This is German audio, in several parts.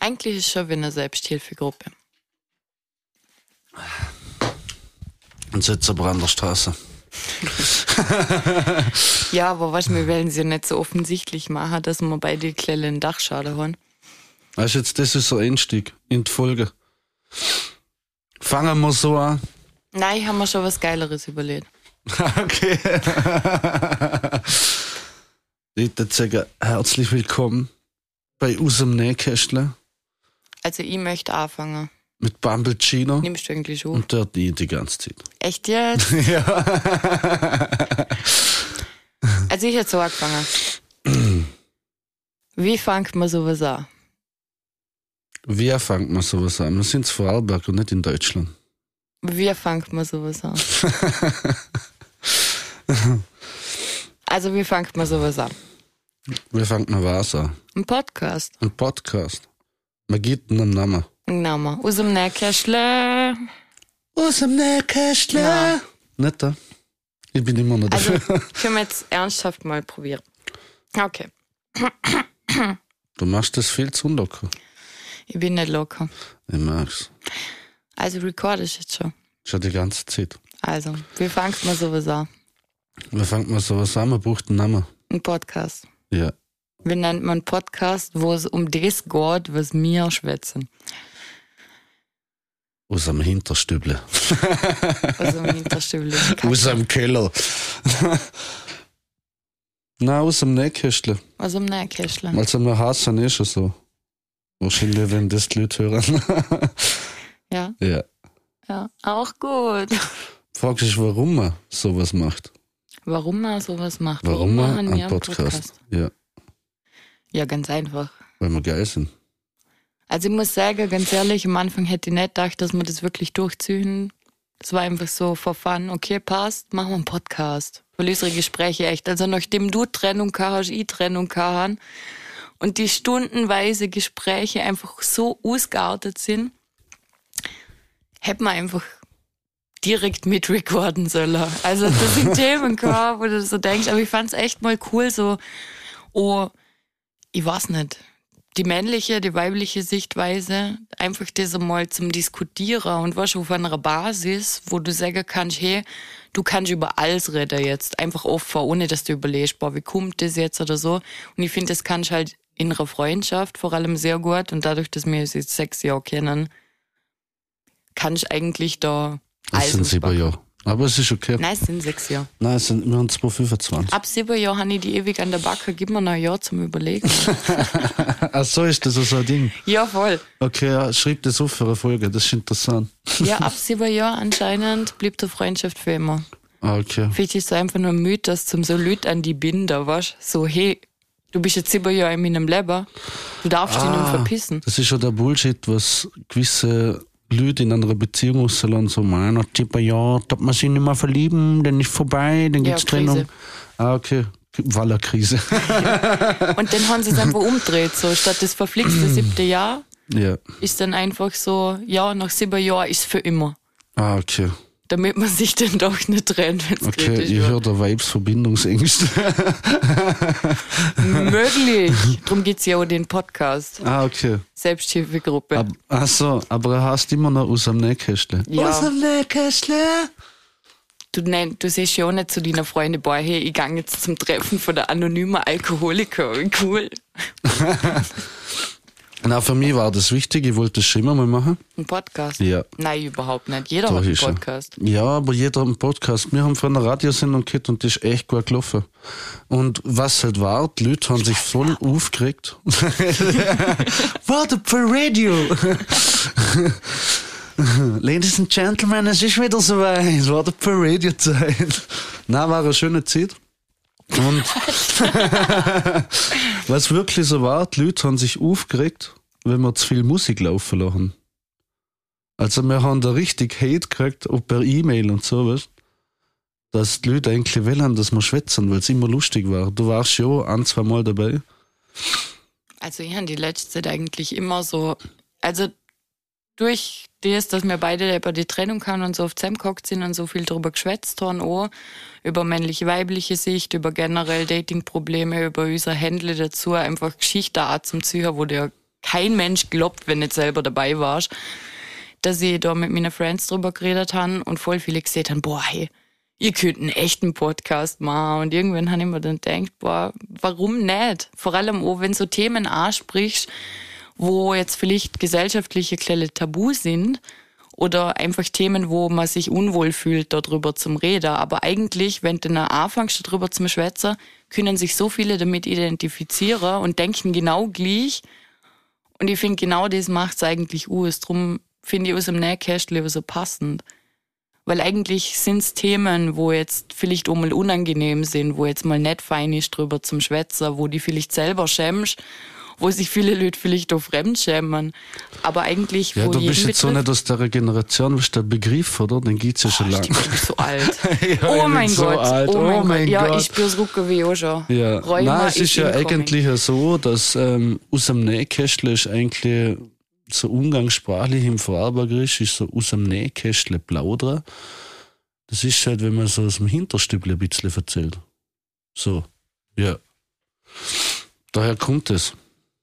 Eigentlich ist es schon wie eine Selbsthilfegruppe. Und sitzt aber an der Straße. Ja, aber was, wir wollen sie ja nicht so offensichtlich machen, dass wir beide einen kleinen Dachschaden haben. Weißt du, jetzt, das ist so ein Einstieg in die Folge. Fangen wir so an. Nein, haben wir schon was Geileres überlegt. Okay. Ich würde sagen, herzlich willkommen bei unserem Nähkästchen Also ich möchte anfangen. mit Bambelcino. Nimmst du eigentlich schon? Und dort die ganze Zeit. Echt jetzt? Ja. Also ich hätte so angefangen. Wie fängt man sowas an? Wie fängt man sowas an? Wir sind in Vorarlberg und nicht in Deutschland. Wie fängt man sowas an? Also wie fängt man sowas an? Wie fängt man was an? Ein Podcast. Ein Podcast. Man gibt einen Namen. Ein Name. Aus dem Nähkästchen. Aus dem Nähkästchen. Ja. Nicht da. Ich bin immer noch Also dafür. können wir jetzt ernsthaft mal probieren. Okay. Du machst das viel zu locker. Ich bin nicht locker. Ich mag's. Also record ich jetzt schon. Schon die ganze Zeit. Also, wie fängt man sowas an? Wie fängt man sowas an? Man braucht einen Namen. Ein Podcast. Ja. Wie nennt man einen Podcast, wo es um das geht, was wir schwätzen? Aus dem Hinterstüble. Also im Hinterstübel. Aus dem Keller. Nein, aus dem Nähkästchen. Also im Nähkästchen. Also wir hassen eh schon so. Wahrscheinlich, wenn das die Leute hören. Ja, Ja. ja, auch gut. Fragst dich, warum man sowas macht? Warum man sowas macht? Warum man machen wir einen Podcast? Ja, Ja, ganz einfach. weil wir geil sind. Also ich muss sagen, ganz ehrlich, am Anfang hätte ich nicht gedacht, dass wir das wirklich durchziehen. Es war einfach so for fun. Okay, passt, machen wir einen Podcast. Weil unsere Gespräche echt, also nachdem du Trennung gehabt hast, ich Trennung gehabt habe, und die stundenweise Gespräche einfach so ausgeartet sind, hätte man einfach direkt mitrecorden sollen. Also das sind Themen gehabt, wo du so denkst, aber ich fand's echt mal cool, so, ich weiß nicht, die männliche, die weibliche Sichtweise, einfach das einmal zum Diskutieren und was auf einer Basis, wo du sagen kannst, hey, du kannst über alles reden jetzt, einfach offen, ohne dass du überlegst, boah, wie kommt das jetzt oder so. Und ich finde, das kannst halt in einer Freundschaft vor allem sehr gut, und dadurch, dass wir uns jetzt 6 Jahre kennen, kannst du eigentlich da Das alles sind 7 auspacken. Jahre. Aber es ist okay. Nein, es sind 6 Jahre. Nein, es sind immer 225. Ab 7 Jahren habe ich die ewig an der Backe, gib mir noch ein Jahr zum Überlegen. Ach so, ist das so ein Ding. Ja, voll. Okay, ja, schreib das auf für eine Folge, das ist interessant. Ja, ab 7 Jahren anscheinend blieb die Freundschaft für immer. Ah, okay. Vielleicht ist es einfach nur ein Mythos zum so Leute an die Binder, weißt so, hey, du bist jetzt 7 Jahre in meinem Leben, du darfst dich nicht mehr verpissen. Das ist schon der Bullshit, was gewisse Leute in einer Beziehung aussehen, so, man, nach 7 Jahren darf man sich nicht mehr verlieben, dann ist vorbei, dann Ja, gibt's Trennung. Krise. Ah, okay. Wallerkrise. Und dann haben sie es einfach umgedreht, so, statt das verflixte 7. Jahr Ja. ist dann einfach so, ja, nach 7 Jahren ist für immer. Ah, okay. Damit man sich dann doch nicht trennt, wenn es Okay, kritisch ich wird. höre da Vibes-Verbindungsängste. Möglich. Darum gibt's ja auch den Podcast. Ah, okay. Selbsthilfegruppe. Ach so, aber er heißt immer noch aus dem Nähkästchen. Ja. Aus dem Nähkästchen? Du siehst ja auch nicht zu deiner Freundin, boah, hey, ich gehe jetzt zum Treffen von der anonymen Alkoholiker. Wie cool. Na, für mich war das wichtig, ich wollte das schon immer mal machen. Ein Podcast? Ja. Nein, überhaupt nicht. Jeder Doch, hat einen ist er. Podcast. Ja, aber jeder hat einen Podcast. Wir haben vorhin eine Radiosendung gehabt und das ist echt gut gelaufen. Und was halt war, die Leute haben sich voll aufgeregt. Warte für Radio! Ladies and Gentlemen, es ist wieder soweit. Warte für Radio-Zeit. Na, war eine schöne Zeit. Und was wirklich so war, die Leute haben sich aufgeregt, wenn wir zu viel Musik laufen lassen. Also wir haben da richtig Hate gekriegt, auch per E-Mail und so, weißt, dass die Leute eigentlich wollen, dass wir schwätzen, weil es immer lustig war. Du warst ja auch 1-2 Mal dabei. Also ich habe die letzte Zeit eigentlich immer so, also durch das, dass wir beide über die Trennung haben und so oft zusammengehockt sind und so viel drüber geschwätzt haben, auch über männliche-weibliche Sicht, über generell Dating-Probleme, über unser Händle dazu, einfach Geschichte auch zum Zuhören, wo du ja kein Mensch glaubt, wenn nicht selber dabei warst, dass ich da mit meinen Friends drüber geredet habe und voll viele gesehen haben, boah, hey, ihr könnt einen echten Podcast machen. Und irgendwann habe ich mir dann gedacht, boah, warum nicht? Vor allem auch, wenn so Themen ansprichst, wo jetzt vielleicht gesellschaftliche kleine Tabu sind oder einfach Themen, wo man sich unwohl fühlt, darüber zum Reden. Aber eigentlich, wenn du dann anfängst, darüber zum Schwätzen, können sich so viele damit identifizieren und denken genau gleich. Und ich finde, genau das macht es eigentlich aus. Darum finde ich aus dem Nähkästchen so passend. Weil eigentlich sind es Themen, wo jetzt vielleicht auch mal unangenehm sind, wo jetzt mal nicht fein ist drüber zum Schwätzen, wo die vielleicht selber schämst, wo sich viele Leute vielleicht auch fremd schämen. Aber eigentlich, ja, wo du bist jetzt so nicht aus der Generation, was der Begriff, oder? Den gibt's ja schon lange. Ich bin so alt. Ja, oh mein so Gott, alt. oh mein Gott. Ja, Gott. ich spür's Rucke auch schon. Ja. Rheuma Nein, es ist ja incoming. eigentlich ja so, dass aus dem Nähkästchen ist eigentlich so umgangssprachlich im Vorarlbergerisch ist so aus dem Nähkästchen plaudern. Das ist halt, wenn man so aus dem Hinterstübli ein bisschen erzählt. So, ja. Daher kommt es.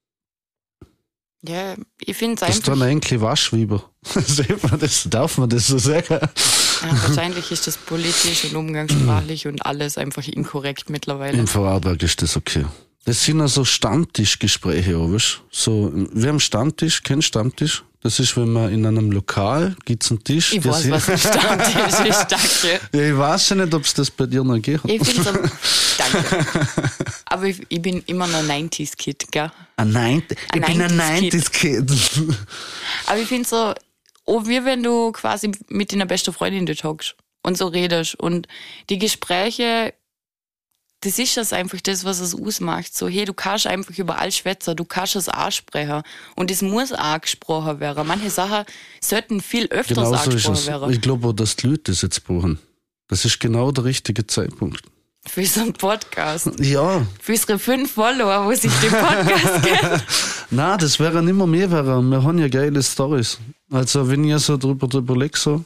Ja, ich finde es Das ist dann einfach... eigentlich Waschwieber. Darf man das so sagen? Ja, wahrscheinlich ist das politisch und umgangssprachlich und alles einfach inkorrekt mittlerweile. Im Vorarlberg ist das okay. Das sind also Stammtischgespräche, weißt du? So, wir haben Stammtisch, kennst du Stammtisch? Das ist, wenn man in einem Lokal gibt's einen Tisch. Ich weiß, was ein Stammtisch ist, danke. Ja, ich weiß ja nicht, ob es das bei dir noch geht. Ich finde so, danke. Aber ich bin immer noch 90s-Kid, gell? Ich bin ein 90s-Kid. Aber ich finde so, oh, wie wenn du quasi mit deiner besten Freundin dort hockst und so redest. Und die Gespräche, das ist das einfach das, was es ausmacht. So, hey, du kannst einfach über alles schwätzen, du kannst es ansprechen. Und es muss angesprochen werden. Manche Sachen sollten viel öfters Genau so ist angesprochen es. werden. Ich glaube auch, dass die Leute das jetzt brauchen. Das ist genau der richtige Zeitpunkt. Für so einen Podcast. Ja. Für unsere 5 Follower, wo sich den Podcast kennen. Nein, das wäre immer mehr. Wir haben ja geile Storys. Also, wenn ich so drüber überlege, so,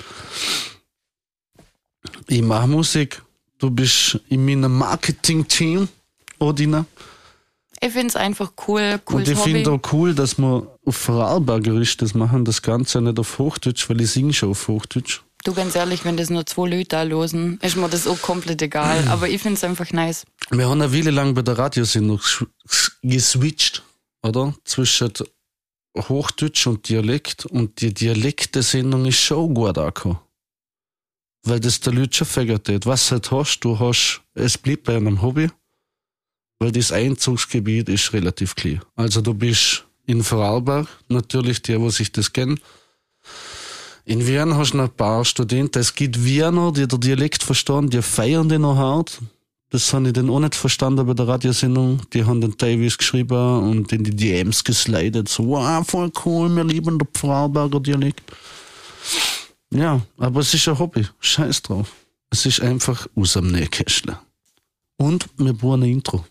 ich mache Musik, du bist in meinem Marketing-Team, Odina. Ich finde es einfach cool, Und cooles ich Hobby. finde auch cool, dass wir auf Vorarlbergerisch das machen, das Ganze nicht auf Hochdeutsch, weil ich singe schon auf Hochdeutsch. Du, ganz ehrlich, wenn das nur 2 Leute da losen, ist mir das auch komplett egal. Aber ich finde es einfach nice. Wir haben eine Weile lang bei der Radiosendung geswitcht, oder? Zwischen Hochdeutsch und Dialekt. Und die Dialektesendung ist schon gut angekommen. Weil das der Leute schon fegert hat. Was du halt hast, es bleibt bei einem Hobby, weil das Einzugsgebiet ist relativ klein. Also du bist in Vorarlberg, natürlich die, die sich das kennen. In Wien hast du noch ein paar Studenten. Es gibt Wiener, die den Dialekt verstehen, die feiern den noch hart. Das habe ich dann auch nicht verstanden bei der Radiosendung. Die haben den teilweise geschrieben und in die DMs geslidet. So, wow, voll cool, wir lieben den Vorarlberger Dialekt. Ja, aber es ist ein Hobby. Scheiß drauf. Es ist einfach aus dem Nähkästchen. Und wir brauchen ein Intro.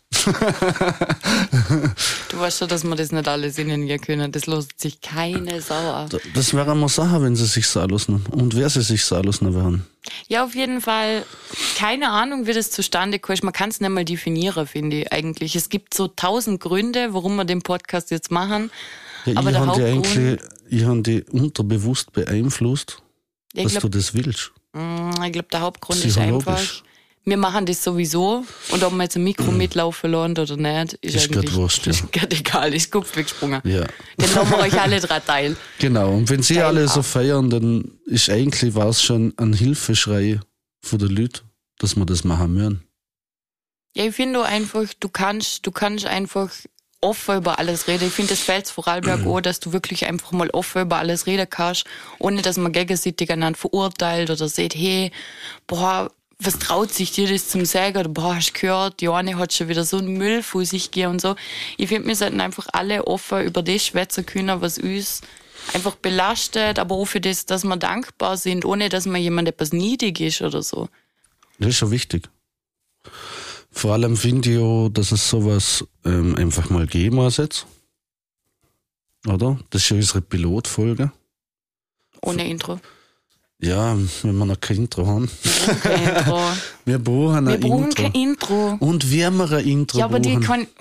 Du weißt schon, dass wir das nicht alles innen hier können. Das lässt sich keine Sau an. Das wäre mal Sache, wenn sie sich sagen lassen. Und wer sie sich sagen lassen werden. Ja, auf jeden Fall. Keine Ahnung, wie das zustande kommt. Man kann es nicht mal definieren, finde ich eigentlich. Es gibt so 1000 Gründe, warum wir den Podcast jetzt machen. Ja, aber der ich habe die unterbewusst beeinflusst, dass du das willst. Ich glaube, der Hauptgrund ist einfach, wir machen das sowieso und ob wir jetzt ein Mikro mitlaufen lassen oder nicht, ist eigentlich wurscht, ja. ist grad egal, ist Kopf weggesprungen. Ja. Dann lassen wir euch alle 3 teilen. Genau, und wenn sie Geil alle so ab. feiern, dann ist eigentlich war es schon ein Hilfeschrei von den Leuten, dass wir das machen müssen. Ja, ich finde einfach, du kannst einfach offen über alles reden. Ich finde, das fällt vor Vorarlberg auch, dass du wirklich einfach mal offen über alles reden kannst, ohne dass man gegenseitig einander verurteilt oder sagt, hey, boah, was traut sich dir das zum sagen? Oder boah, hast du gehört, die eine hat schon wieder so einen Müll vor sich gegeben und so. Ich finde, wir sollten einfach alle offen über das schwätzen können, was uns einfach belastet, aber auch für das, dass wir dankbar sind, ohne dass man jemand etwas niedrig ist oder so. Das ist schon wichtig. Vor allem finde ich auch, dass es sowas einfach mal geben muss jetzt. Oder? Das ist ja unsere Pilotfolge. Ohne Intro. Ja, wenn wir noch kein Intro haben. Kein Intro. Wir brauchen ein Wir brauchen Intro. kein Intro. Und wir haben ein Intro Ja, aber die brauchen. kann...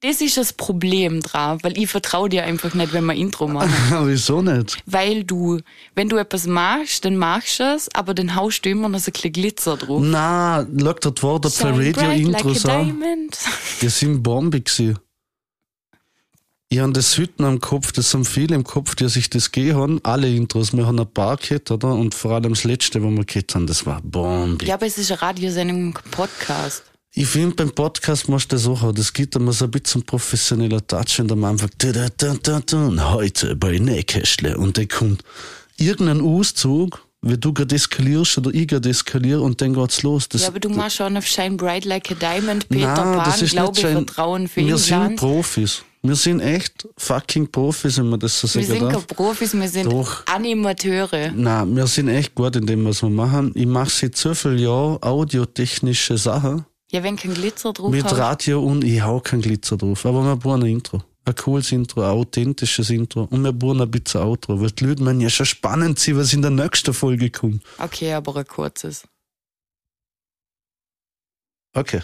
Das ist das Problem dran, weil ich vertraue dir einfach nicht, wenn wir Intro machen. Wieso nicht? Weil wenn du etwas machst, dann machst du es, aber dann haust du immer noch so ein bisschen Glitzer drauf. Na, schau dir die Worte bei Radio-Intros an. Die sind Bombe gewesen. Ich habe das Hütten am Kopf, das sind viele im Kopf, die sich das gegeben haben. Alle Intros. Wir haben ein paar gehabt, oder? Und vor allem das letzte, was wir gehabt haben, das war Bombe. Ja, aber es ist eine Radiosendung, ein Podcast. Ich finde, beim Podcast musst du das auch haben. Das gibt immer so ein bisschen professioneller Touch und am Anfang und heute bei Nähkästle und dann kommt irgendein Auszug, wie du gerade eskalierst oder ich gerade eskaliere und dann geht's los. Ja, aber du machst schon auf Shine Bright Like a Diamond, Peter Pan, glaube ich, Vertrauen für Wir England. sind Profis. Wir sind echt fucking Profis, wenn man das so sagen darf. Wir sind keine Profis, wir sind Animateure. Nein, wir sind echt gut in dem, was wir machen. Ich mache seit so vielen Jahren audiotechnische Sachen. Ja, wenn kein Glitzer drauf mit Radio und ich hau kein Glitzer drauf. Aber wir brauchen ein Intro. Ein cooles Intro, ein authentisches Intro. Und wir brauchen ein bisschen Outro. Weil die Leute meinen ja schon spannend sein, was in der nächsten Folge kommt. Okay, aber ein kurzes. Okay.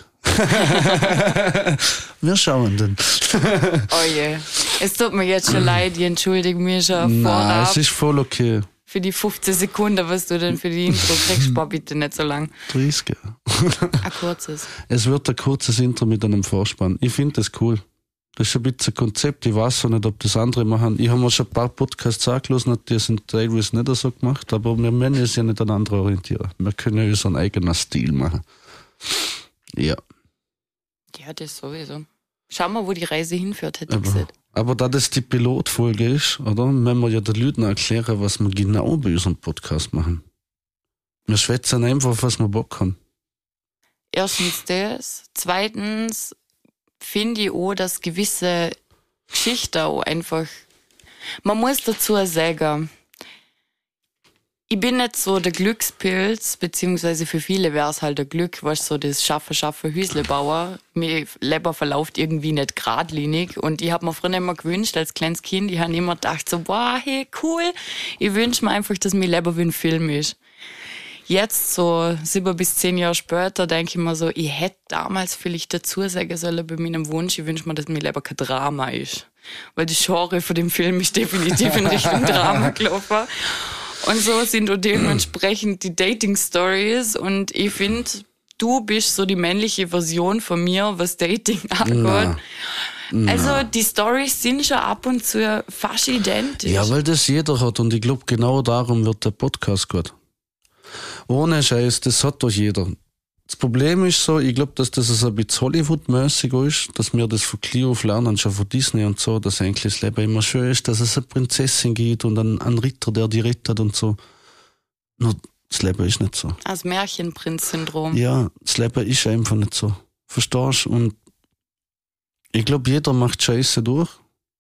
Wir schauen dann. Oh je. Es tut mir jetzt schon leid, ich entschuldige mich schon vorab. Nein, es ist voll okay. Für die 15 Sekunden, was du denn für die Intro kriegst, boah, bitte nicht so lang. 30, ja. Ein kurzes. Es wird ein kurzes Intro mit einem Vorspann. Ich finde das cool. Das ist ein bisschen ein Konzept. Ich weiß auch nicht, ob das andere machen. Ich habe mir schon ein paar Podcasts angelassen, die sind teilweise nicht so gemacht, aber wir müssen uns ja nicht an andere orientieren. Wir können ja unseren eigenen Stil machen. Ja. Ja, das sowieso. Schau mal, wo die Reise hinführt, hätte ich gesagt. Aber da das die Pilotfolge ist, oder? Wenn wir ja den Leuten erklären, was wir genau bei unserem Podcast machen. Wir schwätzen einfach, was wir Bock haben. Erstens das. Zweitens finde ich auch, dass gewisse Geschichten auch einfach, man muss dazu sagen, ich bin nicht so der Glückspilz, beziehungsweise für viele wäre es halt der Glück, was so das Schaffe, Hüslebauer. Mir Leben verläuft irgendwie nicht geradlinig und ich habe mir früher immer gewünscht, als kleines Kind, ich habe immer gedacht so, boah, hey, cool, ich wünsche mir einfach, dass mein Leben wie ein Film ist. Jetzt, so 7 bis 10 Jahre später, denke ich mir so, ich hätte damals vielleicht dazu sagen sollen bei meinem Wunsch, ich wünsche mir, dass mein Leben kein Drama ist. Weil die Genre von dem Film ist definitiv in Richtung Drama gelaufen. Und so sind auch dementsprechend die Dating-Stories und ich finde, du bist so die männliche Version von mir, was Dating angeht. Also die Stories sind schon ab und zu fast identisch. Ja, weil das jeder hat und ich glaube, genau darum wird der Podcast gut. Ohne Scheiß, das hat doch jeder. Das Problem ist so, ich glaube, dass das so ein bisschen Hollywood-mäßig ist, dass wir das von klein auf lernen, schon von Disney und so, dass eigentlich das Leben immer schön ist, dass es eine Prinzessin gibt und einen Ritter, der die rettet und so. Nur das Leben ist nicht so. Das Märchenprinz-Syndrom. Ja, das Leben ist einfach nicht so. Verstehst du? Und ich glaube, jeder macht Scheiße durch.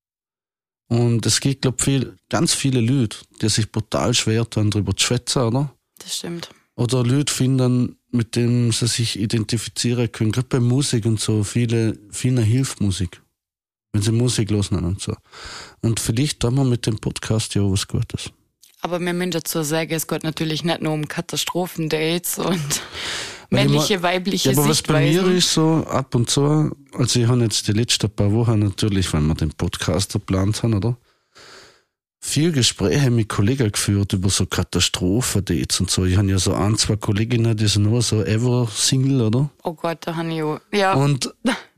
Und es gibt, glaube ich, ganz viele Leute, die sich brutal schwer tun, darüber zu schwätzen, oder? Das stimmt. Oder Leute finden, mit denen sie sich identifizieren können. Gerade bei Musik und so, vielen hilft Musik. Wenn sie Musik hören und so. Und vielleicht tun wir mit dem Podcast ja was Gutes. Aber wir müssen dazu sagen, es geht natürlich nicht nur um Katastrophendates und männliche, weibliche Sichtweisen. Aber was bei mir Sichtweisen. ist so, ab und zu, also ich habe jetzt die letzten paar Wochen natürlich, wenn wir den Podcast geplant haben, oder? Viel Gespräche mit Kollegen geführt über so Katastrophen-Dates und so. Ich habe ja so 1, 2 Kolleginnen, die sind nur so ever Single, oder? Oh Gott, da habe ich auch. Ja. Und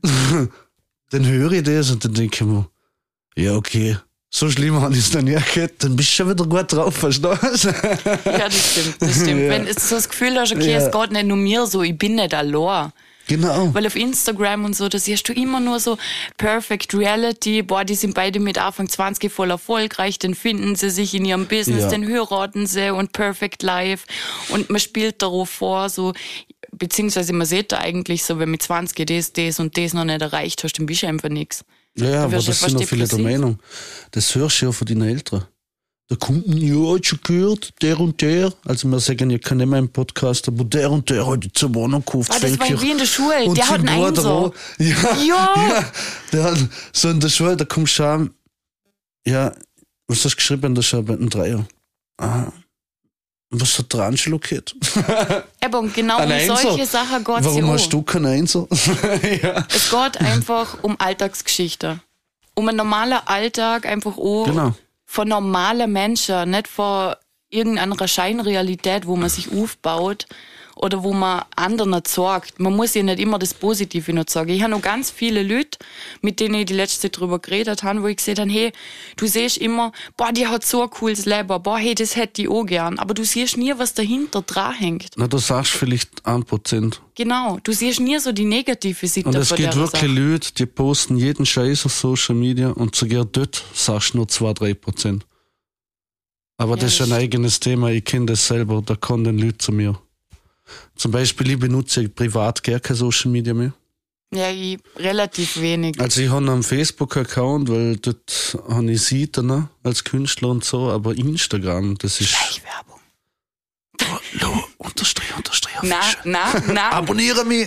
dann höre ich das und dann denke ich mir, ja okay, so schlimm habe ich es dann ja gehört, dann bist du schon wieder gut drauf, verstehst du? Ja, das stimmt. Ja. Wenn du so das Gefühl hast, okay, es geht nicht nur mir so, ich bin nicht allein. Genau. Weil auf Instagram und so, da siehst du immer nur so Perfect Reality, boah, die sind beide mit Anfang 20 voll erfolgreich, dann finden sie sich in ihrem Business, dann heiraten sie und Perfect Life und man spielt darauf vor, so, beziehungsweise man sieht da eigentlich so, wenn mit 20 das und das noch nicht erreicht hast, dann bist du einfach nichts. Ja, aber das sind noch viele der Meinung. Das hörst du ja von deinen Eltern. Da kommt ein Jahr schon gehört, der und der. Also wir sagen ja kein mehr im Podcast, aber der und der hat jetzt eine Wohnung gekauft. Das war wie in der Schule, und der hat einen Einser. Ja, der hat so in der Schule, da kommst du an, ja, was hast du geschrieben in der Schule? Ein Dreier. Aha. Was hat der Angelo gehört? Aber genau um solche Sachen geht es ja Warum hast du keinen Einser? Ja. Es geht einfach um Alltagsgeschichte. Um einen normalen Alltag, einfach auch Genau. von normalen Menschen, nicht von irgendeiner Scheinrealität, wo man sich aufbaut oder wo man anderen sorgt. Man muss ja nicht immer das Positive noch sagen. Ich habe noch ganz viele Leute, mit denen ich die letzte Zeit drüber geredet habe, wo ich gesagt habe, hey, du siehst immer, boah, die hat so ein cooles Leben, boah, hey, das hätte ich auch gern. Aber du siehst nie, was dahinter dran hängt. Na, du sagst vielleicht 1%. Genau, du siehst nie so die negative Seite Und es von gibt der wirklich Sache. Leute, die posten jeden Scheiß auf Social Media und sogar dort sagst du nur 2-3%. Aber Ja, das ist ein das eigenes Thema, ich kenne das selber, da kommen dann Leute zu mir. Zum Beispiel, ich benutze privat gar kein Social Media mehr. Ja, ich relativ wenig. Also ich habe einen Facebook-Account, weil dort habe ich Seiten als Künstler und so, aber Instagram, das ist... Schleichwerbung. Lo, unterstrich, Na. abonniere mich!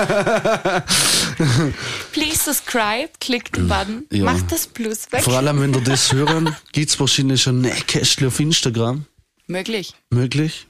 Please subscribe, klick den Button, Ja. mach das Plus weg. Vor allem, wenn ihr das hören, gibt es wahrscheinlich schon Nähkästchen auf Instagram. Möglich. Möglich.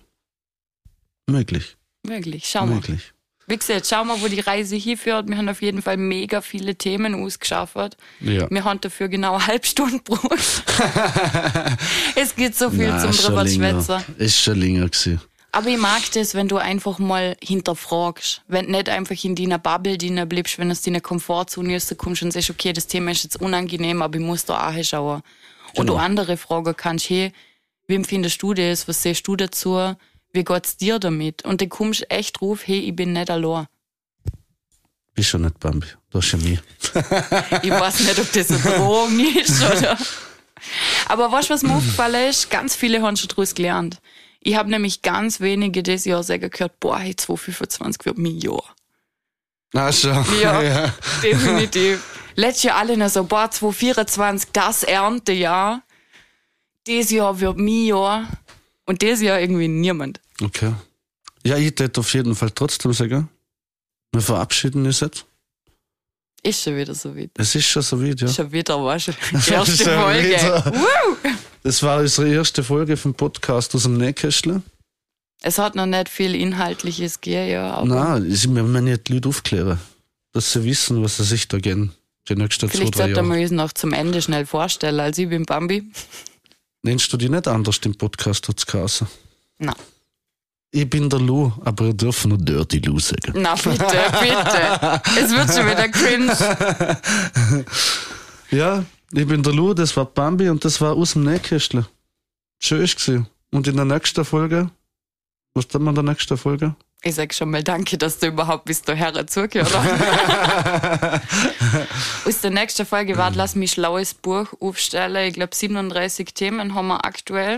Schau mal. Möglich. Wie gesagt, schau mal, wo die Reise hinführt. Wir haben auf jeden Fall mega viele Themen ausgeschafft. Ja. Wir haben dafür genau eine halbe Stunde gebraucht. Es gibt so viel zum ist schon drüber länger. schwätzen. Ist schon länger gewesen. Aber ich mag das, wenn du einfach mal hinterfragst. Wenn du nicht einfach in deiner Bubble drin bleibst, wenn du aus deiner Komfortzone rauskommst und sagst, okay, das Thema ist jetzt unangenehm, aber ich muss da auch hinschauen. Und Genau. du andere fragen kannst, hey, wie empfindest du das? Was siehst du dazu? Wie geht's dir damit? Und dann kommst du echt drauf, hey, ich bin nicht allein. Bist schon nicht Bambi. Du hast ja mich. Ich weiß nicht, ob das eine Drohung ist, oder? Aber weißt du, was mir aufgefallen ist? Ganz viele haben schon daraus gelernt. Ich habe nämlich ganz wenige dieses Jahr sagen gehört, boah, hey, 2025 wird mein Jahr. Ach schon. Ja, definitiv. Letztes Jahr alle noch so, boah, 2024, das Erntejahr. Dieses Jahr wird mein Jahr. Und dieses Jahr irgendwie niemand. Okay. Ja, ich hätte auf jeden Fall trotzdem sagen, wir verabschieden uns jetzt. Ist schon wieder so weit. Es ist schon so weit, ja. Schon wieder, weißt du, die erste Schon Folge. wieder. Woo! Das war unsere erste Folge vom Podcast aus dem Nähkästchen. Es hat noch nicht viel Inhaltliches gegeben, ja. Aber Nein, wir müssen ja die Leute aufklären, dass sie wissen, was sie sich da gehen. Die nächsten 2-3 vielleicht sollten Jahre. wir uns noch zum Ende schnell vorstellen. Also ich bin Bambi. Nennst du dich nicht anders im Podcast, hat's geheißen? Na, Ich bin der Lou, aber ihr dürft nur Dirty Lou sagen. na bitte, bitte. Es wird schon wieder cringe. Ja, ich bin der Lou, das war Bambi und das war aus dem Nähkästchen. Schön ist gewesen. Und in der nächsten Folge, was tun wir in der nächsten Folge? Ich sag schon mal danke, dass du überhaupt bis dahin zugehört hast. Aus der nächsten Folge war, lass mich schlaues Buch aufstellen. Ich glaube 37 Themen haben wir aktuell.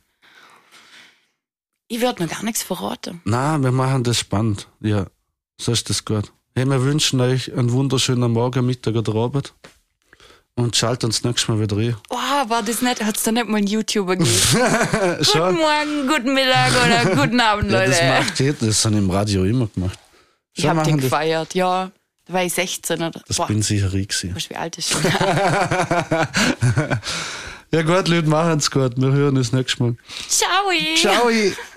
Ich werde noch gar nichts verraten. Nein, wir machen das spannend. Ja, so ist das gut. Hey, wir wünschen euch einen wunderschönen Morgen, Mittag oder Abend. Und schaltet uns nächstes Mal wieder rein. Oh, war das nicht? Hat es da nicht mal einen YouTuber gegeben? Schau. Guten Morgen, guten Mittag oder guten Abend, Ja, Leute. das macht jeder, das haben im Radio immer gemacht. Ich Schau, hab den machen das, gefeiert, ja. Da war ich 16 oder das boah, bin sicher ich gewesen. weißt du, wie alt ist schon? Ja gut, Leute, machen's gut. Wir hören uns nächstes Mal. Ciao! Ciao!